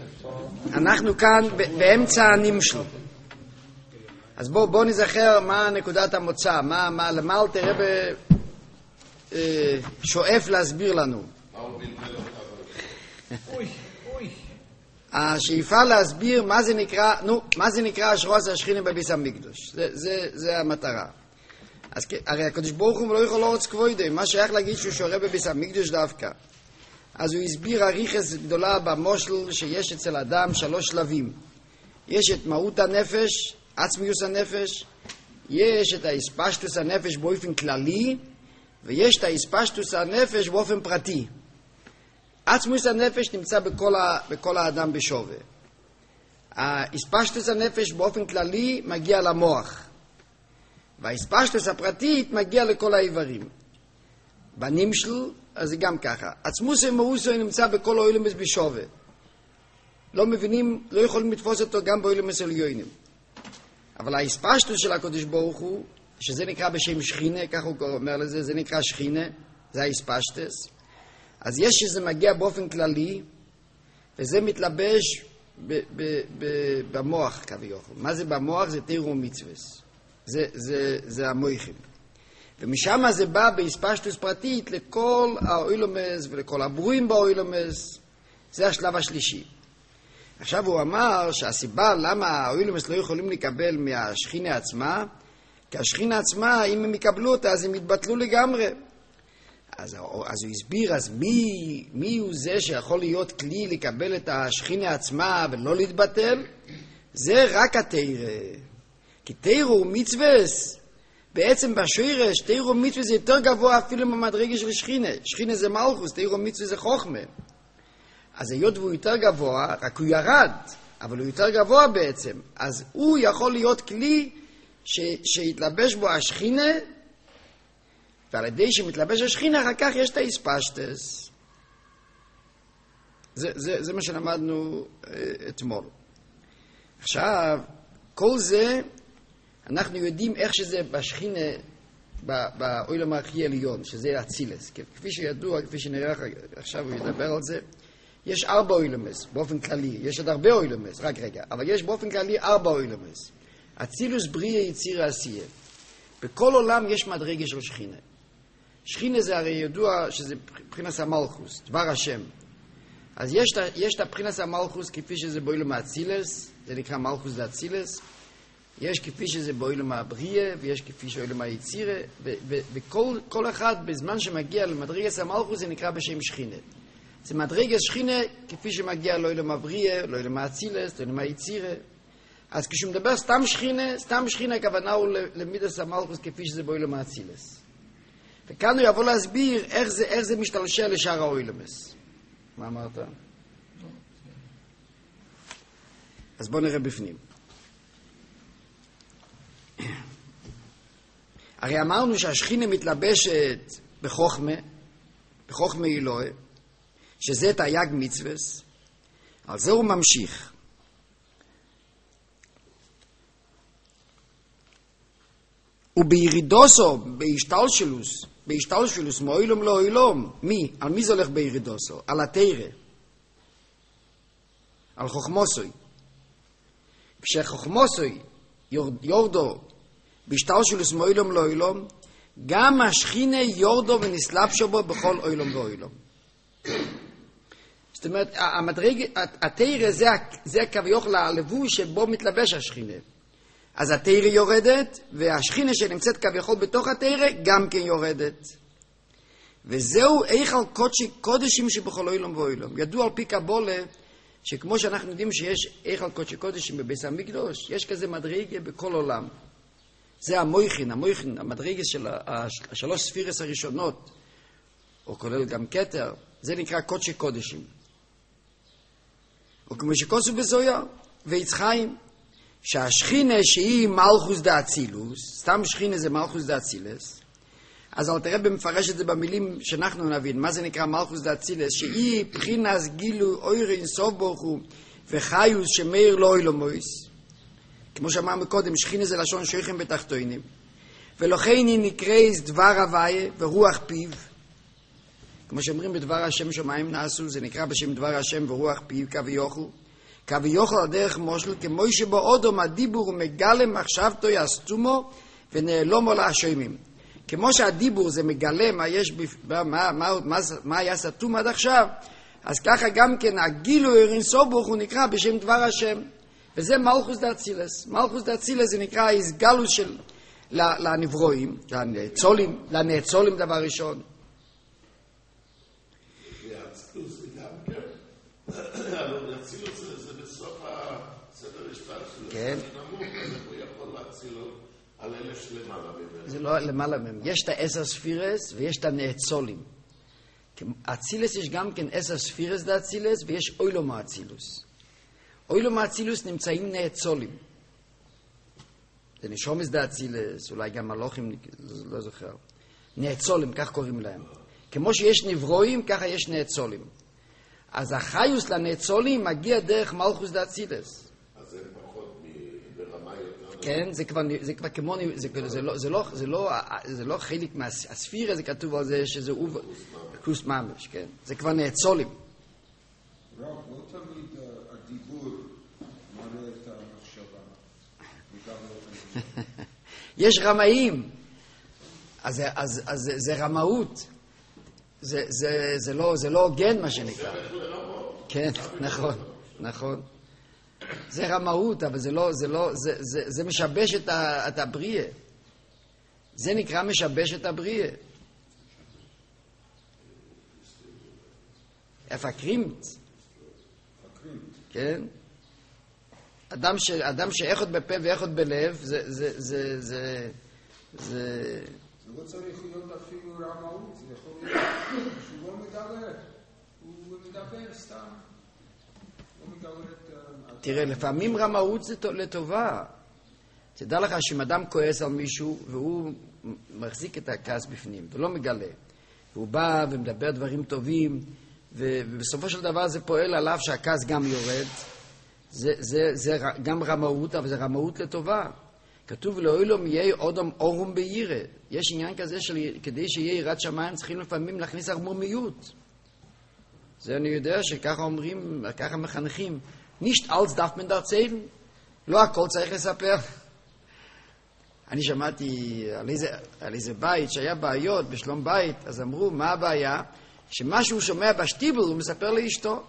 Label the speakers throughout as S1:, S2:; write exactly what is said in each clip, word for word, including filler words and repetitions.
S1: אנחנו כאן באמצע הנמשל. אז בואו בוא נזכר מה נקודת המוצא, מה, מה, למה אלתר רבי אה, שואף להסביר לנו. השאיפה להסביר מה זה נקרא, נו, מה זה נקרא אשרוס השכינה בביס המקדוש. זה, זה, זה המטרה. אז הרי הקדוש ברוך הוא לא יכול לרוץ כבודי, מה שייך להגיד שהוא שורה בביס המקדוש דווקא. אז הוא הסביר אריכות גדולה במושל שיש אצל אדם שלוש שלבים. יש את מהות הנפש, עצמיוס הנפש, יש את האספשטוס הנפש באופן כללי, ויש את האספשטוס הנפש באופן פרטי. עצמיוס הנפש נמצא בכל, ה, בכל האדם בשווה. האספשטוס הנפש באופן כללי מגיע למוח, והאספשטוס הפרטית מגיע לכל האיברים. בנמשל, אז זה גם ככה. עצמוס ומאוסו נמצא בכל האוילמס בשווה. לא מבינים, לא יכולים לתפוס אותו גם באוילמס עליונים. אבל האספשטוס של הקדוש ברוך הוא, שזה נקרא בשם שכינה, כך הוא אומר לזה, זה נקרא שכינה, זה האספשטוס. אז יש שזה מגיע באופן כללי, וזה מתלבש ב- ב- ב- במוח כביכול. מה זה במוח? זה תירו מצווס. זה, זה, זה המויכים. ומשם זה בא באספשטוס פרטית לכל האוילומס ולכל הברואים באוילומס. זה השלב השלישי. עכשיו הוא אמר שהסיבה למה האוילומס לא יכולים לקבל מהשכינה עצמה, כי השכינה עצמה, אם הם יקבלו אותה, אז הם יתבטלו לגמרי. אז, אז הוא הסביר, אז מי, מי הוא זה שיכול להיות כלי לקבל את השכינה עצמה ולא להתבטל? זה רק התירה. כי תירה הוא מצווס. בעצם בשורש, תירו מצווה זה יותר גבוה אפילו מהמדרגה של שכינה. שכינה זה מלכוס, תירו מצווה זה חוכמה. אז היות והוא יותר גבוה, רק הוא ירד, אבל הוא יותר גבוה בעצם. אז הוא יכול להיות כלי ש, שיתלבש בו השכינה, ועל ידי שמתלבש השכינה, אחר כך יש את האספשטוס. זה, זה, זה מה שלמדנו אה, אתמול. עכשיו, כל זה, אנחנו יודעים איך שזה בשכינה, באוילם הכי עליון, שזה אצילס. כפי שידוע, כפי שנראה עכשיו הוא ידבר על זה, יש ארבע אוילמס, באופן כללי. יש עוד הרבה אוילמס, רק רגע. אבל יש באופן כללי ארבע אוילמס. אצילוס בריא יציר עשייה. בכל עולם יש מדרגה של שכינה. שכינה זה הרי ידוע שזה מבחינת המלכוס, דבר השם. אז יש, יש את מבחינת המלכוס כפי שזה באוילם האצילס, זה נקרא מלכוס דאצילס. יש כפי שזה באוילם הבריאה, ויש כפי שאוילם היצירה, וכל כל אחד בזמן שמגיע למדרגת המלכוס זה נקרא בשם שכינה. זה מדרגת שכינה כפי שמגיע לאוילם הבריאה, לאוילם האצילס, לאוילם היצירה. אז כשהוא מדבר סתם שכינה, סתם שכינה הכוונה הוא למידס המלכוס כפי שזה באוילם האצילס. וכאן הוא יבוא להסביר איך זה, איך זה משתלשל לשאר האוילמס. מה אמרת? אז בוא נראה בפנים. הרי אמרנו שהשכינה מתלבשת בחוכמה, בחוכמה אלוהי, שזה תייג מצווס, על זה הוא ממשיך. ובירידוסו, בהשתלשלוס, בהשתלשלוס מאוילום לאוילום, מי? על מי זה הולך בירידוסו? על התירה, על חוכמוסוי. כשחוכמוסוי יורדו בהשתלשלוס מאוילום לאוילום, גם השכינה יורדו ונסלבשו בו בכל אוילום ואוילום. זאת אומרת, המדרגה, התירה זה, זה כביכול הלבוש שבו מתלבש השכינה. אז התירה יורדת, והשכינה שנמצאת כביכול בתוך התירה גם כן יורדת. וזהו איכל קודשי קודשים שבכל אוילום ואוילום. ידוע על פי קבולה, שכמו שאנחנו יודעים שיש איכל קודשי קודשים בביס המקדוש, יש כזה מדרגה בכל עולם. זה המויכין, המויכין, המדרגה של השלוש ספירס הראשונות, או כולל גם כתר, זה נקרא קודשי קודשים. או כמו שקוסו בזויה, ויצחיים, שהשכינה שהיא מלכוס דאצילוס, סתם שכינה זה מלכוס דאצילס, אז אל תראה במפרש את זה במילים שאנחנו נבין, מה זה נקרא מלכוס דאצילס, שהיא בחינס גילו אויר אינסוף ברוך הוא, וחיוס שמאיר לא אילומויס, כמו שאמרנו קודם, שכינה זה לשון שויכם בתחתונים, ולכן היא נקראת דבר הוויה ורוח פיו, כמו שאומרים בדבר השם שמיים נעשו, זה נקרא בשם דבר השם ורוח פיו כביכול, כביוכל הדרך מושל, כמו שבאודום הדיבור הוא מגלה מחשבתו יסתומו ונעלומו להשמים. כמו שהדיבור זה מגלה מה יש, מה, מה, מה, מה, מה היה סתום עד עכשיו, אז ככה גם כן הגילוי אין סוף ברוך הוא נקרא בשם דבר השם. וזה מלכוס דאצילס. מלכוס דאצילס זה נקרא ההסגלות של לנברואים, לנאצולים, לנאצולים דבר ראשון.
S2: והאצילוס זה גם כן, אבל האצילוס זה בסוף הסדר השפט שלו.
S1: כן.
S2: נמוך, אז הוא יכול להצילו על אלה שלמעלה ממנו.
S1: זה לא למעלה מהם. יש את העשר ספירס ויש את הנאצולים. אצילס יש גם כן עשר ספירס דאצילס ויש אוילום האצילוס. אוילום האצילוס נמצאים נאצולים. זה נשומס דאצילס, אולי גם מלוכים, לא זוכר. נאצולים, כך קוראים להם. כמו שיש נברואים, ככה יש נאצולים. אז החיוס לנאצולים מגיע דרך מלכוס דאצילס.
S2: אז זה פחות ברמה יותר...
S1: כן, זה כבר, זה כבר כמו, זה, זה, לא, זה, לא, זה, לא, זה לא חלק מהספירה, זה כתוב על זה שזה הוא... כוס ממש, כן. זה כבר נאצולים.
S3: רב, לא תמיד הדיבור מראה את המחשבה.
S1: יש רמאים. אז, אז, אז זה, זה רמאות. זה, זה, זה לא, זה לא הוגן מה שנקרא. כן, נכון, נכון. זה רמאות, אבל זה לא, זה לא, זה, זה, זה משבש את, ה, את הבריאה. זה נקרא משבש את הבריאה. הפקרימת. כן? אדם ש אדם שאחד בפה ואחד בלב, זה זה זה זה זה
S3: זה לא צריך להיות אפילו רמאות, זה יכול להיות שהוא לא מדבר, הוא מדבר סתם. לא מדבר את...
S1: תראה, לפעמים רמאות זה לטובה. תדע לך שאם אדם כועס על מישהו והוא מחזיק את הכעס בפנים ולא מגלה, והוא בא ומדבר דברים טובים, ובסופו של דבר זה פועל עליו שהכעס גם יורד. זה, זה, זה גם רמאות, אבל זה רמאות לטובה. כתוב לאוילום יהיה אודם אורום בירה. יש עניין כזה של כדי שיהיה יראת שמיים צריכים לפעמים להכניס ערמומיות. זה אני יודע שככה אומרים, ככה מחנכים. נישט אלס דארף מן דארצייל. לא הכל צריך לספר. אני שמעתי על איזה, על איזה בית שהיה בעיות בשלום בית, אז אמרו מה הבעיה? שמה שהוא שומע בשטיבל הוא מספר לאשתו.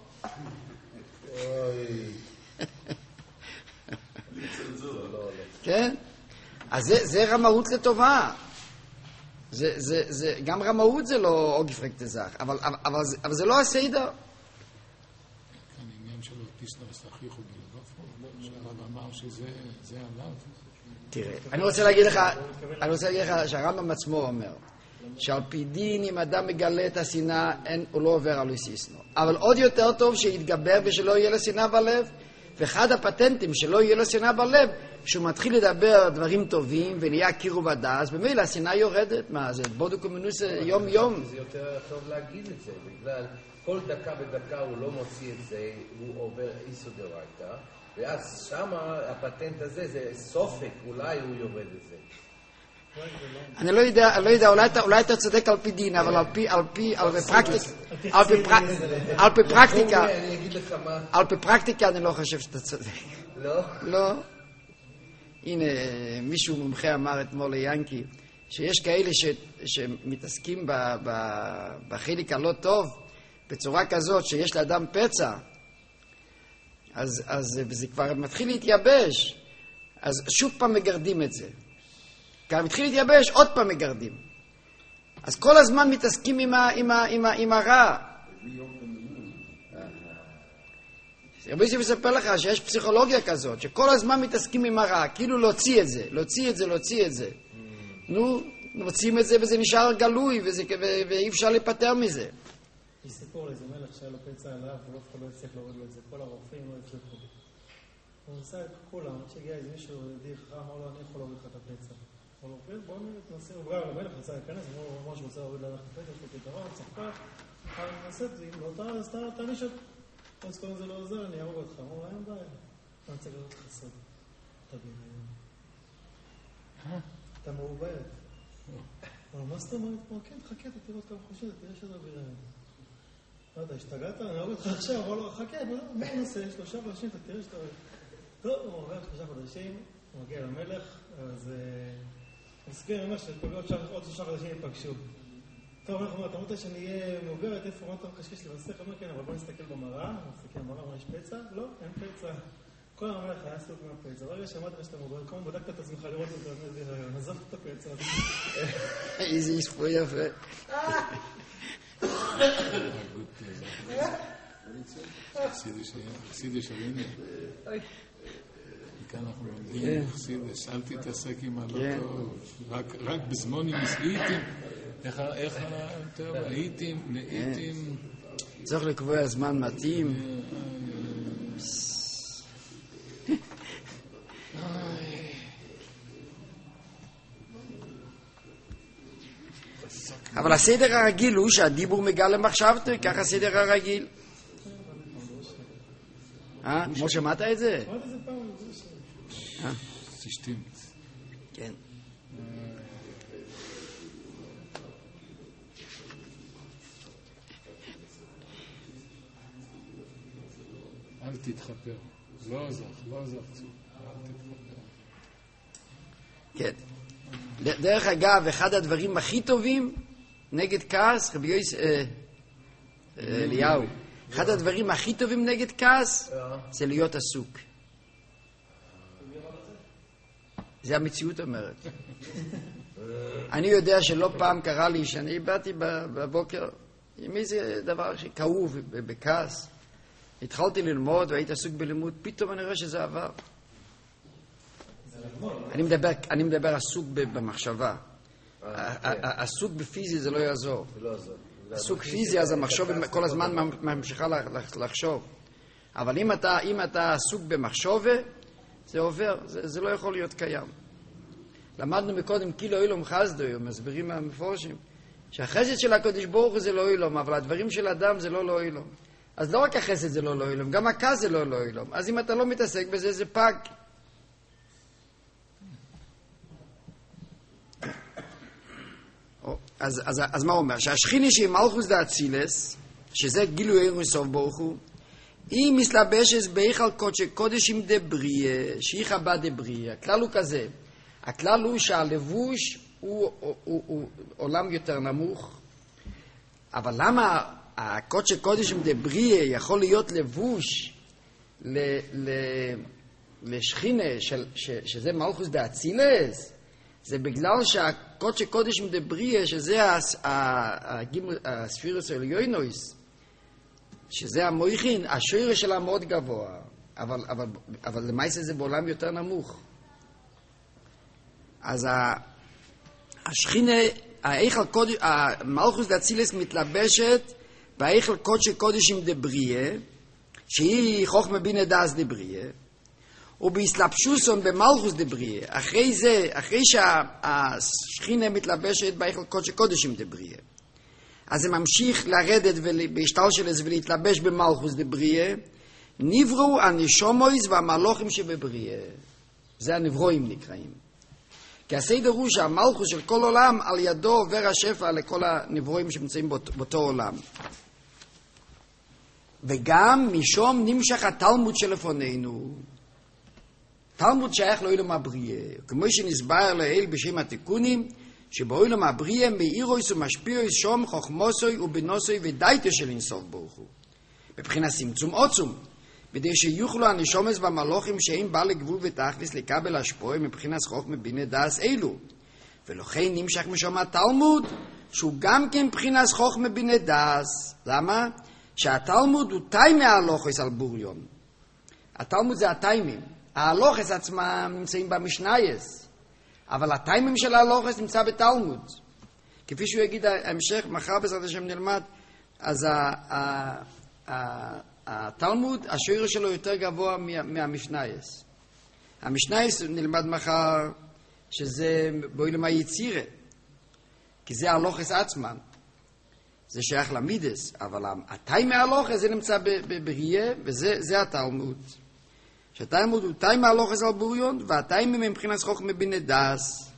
S1: כן? אז זה, זה רמאות לטובה. זה, זה, זה, גם רמאות זה לא אוגפרקט זך, אבל, אבל, אבל, אבל זה לא הסדר.
S4: העניין שלו, טיסנר סחיחו בלגופו, שהרב אמר שזה עליו.
S1: תראה, אני רוצה להגיד לך, אני רוצה להגיד לך שהרמב"ם עצמו אומר, שעל פי דין אם אדם מגלה את השנאה, הוא לא עובר על איסיסנו. אבל עוד יותר טוב שיתגבר ושלא יהיה לו שנאה בלב. ואחד הפטנטים שלא יהיה לו שנאה בלב, שהוא מתחיל לדבר דברים טובים ונהיה קירו ודס, במילא השנאה יורדת. מה, זה בודו קומינוס יום יום.
S5: זה יותר טוב להגיד את זה, בגלל כל דקה בדקה הוא לא מוציא את זה, הוא עובר איסו דרייתא, ואז שמה הפטנט הזה זה סופק, אולי הוא יורד את זה.
S1: אני לא יודע, לא יודע, אולי אתה צודק על פי דין, אבל על פי, על פי, על פי פרקטיקה, על פי פרקטיקה, על פי פרקטיקה אני לא חושב שאתה צודק.
S5: לא?
S1: לא. הנה, מישהו מומחה אמר אתמול ליאנקי, שיש כאלה שמתעסקים בחלק הלא טוב, בצורה כזאת שיש לאדם פצע, אז זה כבר מתחיל להתייבש, אז שוב פעם מגרדים את זה. גם התחיל להתייבש, עוד פעם מגרדים. אז כל הזמן מתעסקים עם, ה, עם, ה, עם, ה, עם הרע. רבי יוסף מספר לך שיש פסיכולוגיה כזאת, שכל הזמן מתעסקים עם הרע, כאילו להוציא את זה, להוציא את זה, להוציא את זה. נו, מוצאים את זה וזה נשאר גלוי, וזה, ו, ואי אפשר להיפטר מזה.
S6: יש סיפור לאיזה מלך שהיה לו פצע עליו, ולא אף אחד לא הצליח להוריד לו את זה. כל הרופאים לא הצליחו. הוא ניסה את כולם, עד שהגיע איזה מישהו ידיד, אמר לו, אני יכול להוריד לך את הפצע. הוא אומר, בואו ננסה, הוא ברר למלך, נסה להיכנס, הוא אמר שהוא רוצה להוריד לך את הפצע, יש לו פתרון, צחקה, נעשה את זה, אם לא תעניש את... אז כל זה לא עוזר, אני ארוג אותך. הוא אומר, אין בעיה. אני רוצה לראות לך סוד. תבין, אתה מעוברת. הוא אומר, מה זאת אומרת? הוא אומר, כן, תחכה, אתה תראה עוד כמה חושבת, תראה שזה ביראה. לא יודע, השתגעת? אני אוהב אותך עכשיו, אמר לו, חכה, מה נעשה? שלושה חודשים, אתה תראה שאתה... טוב, הוא עובר שלושה חודשים, הוא מגיע למלך, אז הוא מסביר ממש שעוד שלושה חודשים ייפגשו. טוב, אנחנו אומרים, אתה רוצה שאני אהיה מעוברת, איפה מה אתה מקשקש לי בסך? אומר, כן, אבל בוא נסתכל במראה, הוא מסתכל במראה, מה, יש פצע? לא, אין פצע. כל המלך היה עסוק מהפצע. ברגע שמעת שאתה מעוברת, כמובן בדקת את עצמך לראות את זה, נעזוב את הפצע.
S1: איזה יספור יפה.
S4: חסידש הריני. מכאן אנחנו לומדים חסידש, אל תתעסק עם הלא טוב, רק בזמון הייתם, איך טוב, הייתם, נהייתם.
S1: צריך לקבוע זמן מתאים. אבל הסדר הרגיל הוא שהדיבור מגע למחשבתו, ככה הסדר הרגיל. אה? כמו שמעת את זה?
S4: סשטימת.
S1: כן.
S4: אל תתחפר. לא עזר, לא עזר. אל תתחפר.
S1: כן. דרך אגב, אחד הדברים הכי טובים נגד כעס, רבי יוסף אליהו, אחד הדברים הכי טובים נגד כעס זה להיות עסוק. זה המציאות אומרת. אני יודע שלא פעם קרה לי שאני באתי בבוקר עם איזה דבר שכאוב בכעס. התחלתי ללמוד והייתי עסוק בלימוד, פתאום אני רואה שזה עבר. אני מדבר, אני מדבר עסוק במחשבה. עסוק בפיזי זה לא יעזור. עסוק פיזי אז המחשוב כל הזמן ממשיכה לחשוב. אבל אם אתה, אם אתה עסוק במחשבה, זה עובר, זה, זה לא יכול להיות קיים. למדנו מקודם כאילו אילום חסדוי, מסבירים מהמפורשים, שהחסד של הקדוש ברוך הוא זה לא אילום, אבל הדברים של אדם זה לא לא אילום. אז לא רק החסד זה לא לא אילום, גם הכעס זה לא לא אילום. אז אם אתה לא מתעסק בזה, זה פג. אז, אז, אז מה אומר? שהשכינה שהיא מלכוס דאצילס, שזה גילוי עיר מסוף ברוך הוא, היא מסלבשת בהיכל קודש קודשים דבריה, שהיא חב"ד דבריה. הכלל הוא כזה, הכלל הוא שהלבוש הוא, הוא, הוא, הוא עולם יותר נמוך, אבל למה הקודש קודשים דבריה יכול להיות לבוש ל, ל, לשכינה של, ש, שזה מלכוס דאצילס? זה בגלל שהקודש קודשים דבריה, שזה הספירוס העליונוס, שזה המויכין, השורש שלה מאוד גבוה, אבל, אבל, אבל למעשה זה בעולם יותר נמוך. אז השכינה, האיכל קודש, המלכוס דאצילס מתלבשת באיכל קודש קודשים דבריה, שהיא חוכמה בינה דאס דבריה, ובהסלבשוסון במלכוס דבריה. אחרי זה, אחרי שהשכינה מתלבשת באיכל קודש קודשים דבריה, אז זה ממשיך לרדת ובהשתלשלת ולהתלבש במלכוס דבריה, נבראו הנשומויס והמלוכים שבבריה. זה הנברואים נקראים. כי הסדר הוא שהמלכוס של כל עולם על ידו עובר השפע לכל הנברואים שנמצאים באותו עולם. וגם משום נמשך התלמוד שלפוננו. תלמוד שייך לאילום הבריה. כמו שנסבר לאל בשם התיקונים, שבאילום הבריה מאירויס ומשפיעויס שום חוכמוסוי ובנוסוי ודייתו של אינסוף ברוך הוא. בבחינת צמצום עוצום, כדי שיוכלו הנשומס והמלוכים שאין בא לגבול ותכלס לקבל השפוע מבחינת חוכמה בינה דאס אלו. ולכן נמשך משום התלמוד, שהוא גם כן מבחינת חוכמה בינה דאס. למה? שהתלמוד הוא תיימי ההלוכס על בוריון. התלמוד זה התיימים. ההלוכס עצמם נמצאים במשנייס. אבל התיימים של ההלוכס נמצא בתלמוד. כפי שהוא יגיד ההמשך, מחר בעזרת השם נלמד, אז התלמוד, השורש שלו יותר גבוה מהמשנייס. המשנייס נלמד מחר שזה באילום היצירה, כי זה ההלוכס עצמם. זה שייך למידס, אבל התיימי ההלוכס זה נמצא בבריה, וזה התלמוד. שהתלמוד הוא תיימי ההלוכס על בוריון, והתיימי מבחינת חוכמה בינה דאס.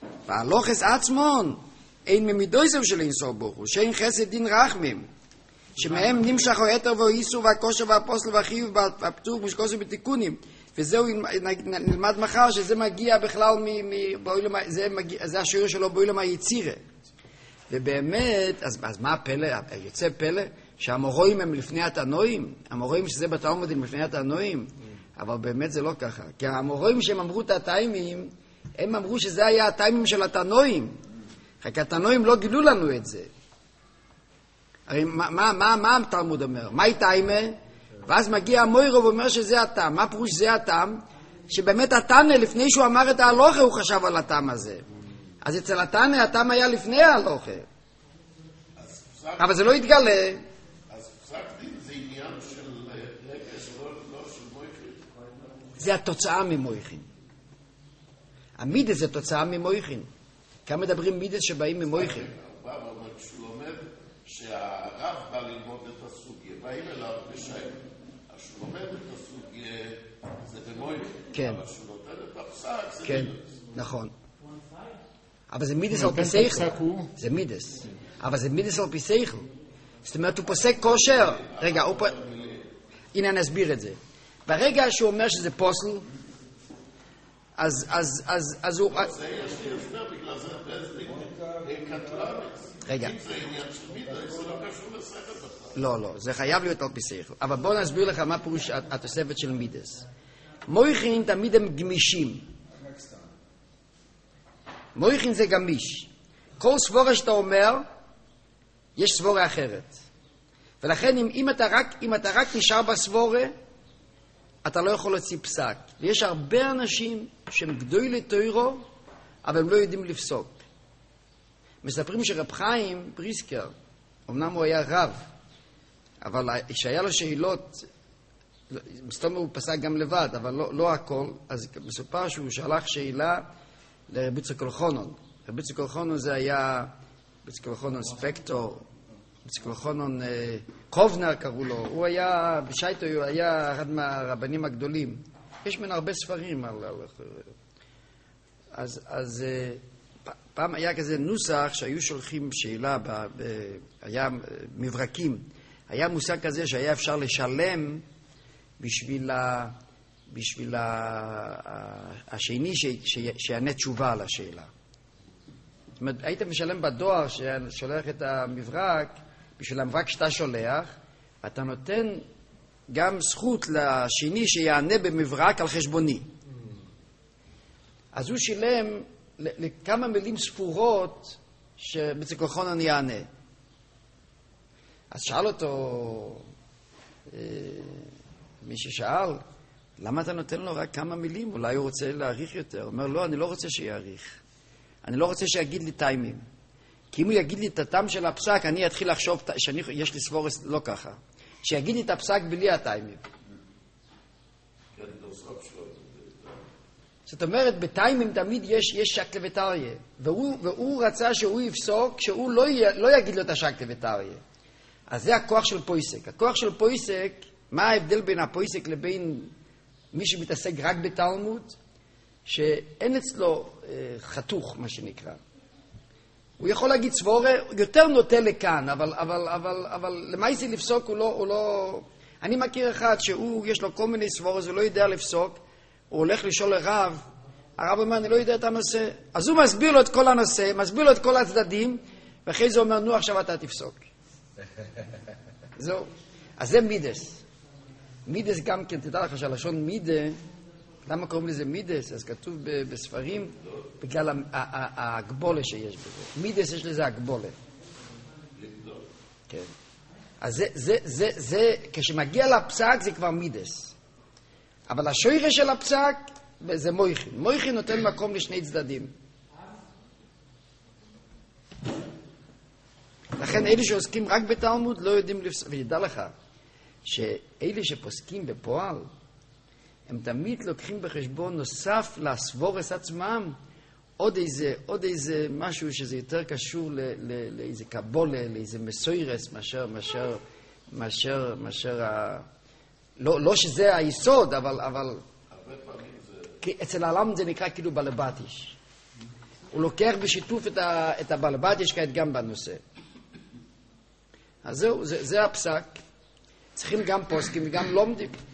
S1: וההלוכס עצמון אין ממידויסם של אינסוף ברוך הוא, שאין חסד דין רחמים. שמהם נמשך היתר והאיסור והכושר והפוסל והחיוב והפטור ומשקוסו בתיקונים. וזהו נלמד מחר שזה מגיע בכלל מבעולם, זה, זה השיעור שלו בעולם היצירה. ובאמת, אז, אז מה הפלא? יוצא פלא שהאמוראים הם לפני התנועים, האמוראים שזה בתלמוד הם לפני התנועים, אבל באמת זה לא ככה. כי האמוראים שהם אמרו את הטיימים, הם אמרו שזה היה הטיימים של התנועים. רק התנועים לא גילו לנו את זה. הרי מה, מה, מה, מה התלמוד אומר? מהי טיימה? ואז מגיע המוירו ואומר שזה הטעם. מה פירוש זה הטעם? שבאמת התנא, לפני שהוא אמר את ההלוכה, הוא חשב על הטעם הזה. אז אצל התנא, הטעם היה לפני ההלוכה. אבל זה לא התגלה.
S2: אז פסק דין זה עניין של רגש, לא של מויכין.
S1: זה התוצאה ממויכין. המידס זה תוצאה ממויכין. כאן מדברים מידס שבאים ממויכין.
S2: הוא בא ואומר, כשהוא לומד שהרב בא ללמוד את הסוגיה, באים אליו בשם, אז שהוא לומד את הסוגיה, זה במויכין.
S1: כן.
S2: אבל כשהוא נותן את הפסק, זה
S1: כן,
S2: מידס.
S1: נכון. אבל זה מידס על פי שכל. זה מידס. אבל זה מידס על פי שכל. זאת אומרת, הוא פוסק כושר. רגע, הוא פוסק... הנה אני אסביר את זה. ברגע שהוא אומר שזה פוסל, אז, אז, אז, אז הוא...
S2: זה יש לי הסבר, בגלל זה בזדין קטלנס.
S1: רגע.
S2: אם זה עניין של מידס, זה לא קשור לשכל בכלל.
S1: לא, לא, זה חייב להיות על פי שכל. אבל בואו נסביר לך מה פירוש התוספת של מידס. מויכין תמיד הם גמישים. מויכין זה גמיש. כל סבורה שאתה אומר, יש סבורה אחרת. ולכן אם, אם, אתה רק, אם אתה רק נשאר בסבורה, אתה לא יכול להוציא פסק. ויש הרבה אנשים שהם גדולי תוירו, אבל הם לא יודעים לפסוק. מספרים שרב חיים בריסקר, אמנם הוא היה רב, אבל כשהיה לו שאלות, מסתום הוא פסק גם לבד, אבל לא, לא הכל, אז מסופר שהוא שלח שאלה לרבי יצחק אלחונון. רבי יצחק אלחונון זה היה, רבי יצחק אלחונון ספקטור, רבי יצחק אלחונון קובנר קראו לו, הוא היה, בשייטו הוא היה אחד מהרבנים הגדולים. יש מן הרבה ספרים על... אז, אז פעם היה כזה נוסח שהיו שולחים שאלה, ב, ב, היה מברקים, היה מושג כזה שהיה אפשר לשלם בשביל, ה, בשביל ה, השני ש, ש, שיענה תשובה על השאלה. זאת אומרת, היית משלם בדואר ששולח את המברק, בשביל המברק שאתה שולח, ואתה נותן גם זכות לשני שיענה במברק על חשבוני. אז הוא שילם לכמה מילים ספורות שבצקוחון אני יענה. אז שאל אותו אה, מי ששאל, למה אתה נותן לו רק כמה מילים? אולי הוא רוצה להאריך יותר. הוא אומר, לא, אני לא רוצה שיאריך. אני לא רוצה שיגיד לי טיימים. כי אם הוא יגיד לי את הטעם של הפסק, אני אתחיל לחשוב שיש לי סבורס לא ככה. שיגיד לי את הפסק בלי הטיימים. זאת אומרת, בטיימים תמיד יש, יש שקלה וטריה. והוא, והוא רצה שהוא יפסוק, שהוא לא, י, לא יגיד לו את השקלה וטריה. אז זה הכוח של פויסק. הכוח של פויסק, מה ההבדל בין הפויסק לבין מי שמתעסק רק בתלמוד? שאין אצלו אה, חתוך, מה שנקרא. הוא יכול להגיד סבורה, יותר נוטה לכאן, אבל, אבל, אבל, אבל למעשה לפסוק הוא לא, הוא לא... אני מכיר אחד שהוא, יש לו כל מיני סבורות, הוא לא יודע לפסוק, הוא הולך לשאול לרב, הרב אומר, אני לא יודע את הנושא. אז הוא מסביר לו את כל הנושא, מסביר לו את כל הצדדים, ואחרי זה אומר, נו, עכשיו אתה תפסוק. זהו. אז זה מידס. מידס גם כן, תדע לך שהלשון מידה, למה קוראים לזה מידס? אז כתוב בספרים, בגלל ההגבולה שיש בזה. מידס יש לזה הגבולה. כן. אז זה, זה, זה, זה, כשמגיע לפסק זה כבר מידס. אבל השוירה של הפסק זה מויכין. מויכין נותן מקום לשני צדדים. לכן אלה שעוסקים רק בתלמוד לא יודעים לפסוק. וידע לך שאלה שפוסקים בפועל, הם תמיד לוקחים בחשבון נוסף לסבורס עצמם עוד איזה, עוד איזה משהו שזה יותר קשור ל, ל, לאיזה קבולה, לאיזה מסוירס, מאשר, מאשר, מאשר, מאשר ה... לא, לא שזה היסוד, אבל, אבל... כי אצל העולם זה נקרא כאילו בלבטיש. הוא לוקח בשיתוף את, ה, את הבלבטיש כעת גם בנושא. אז זהו, זה, זה הפסק. צריכים גם פוסקים וגם לומדים.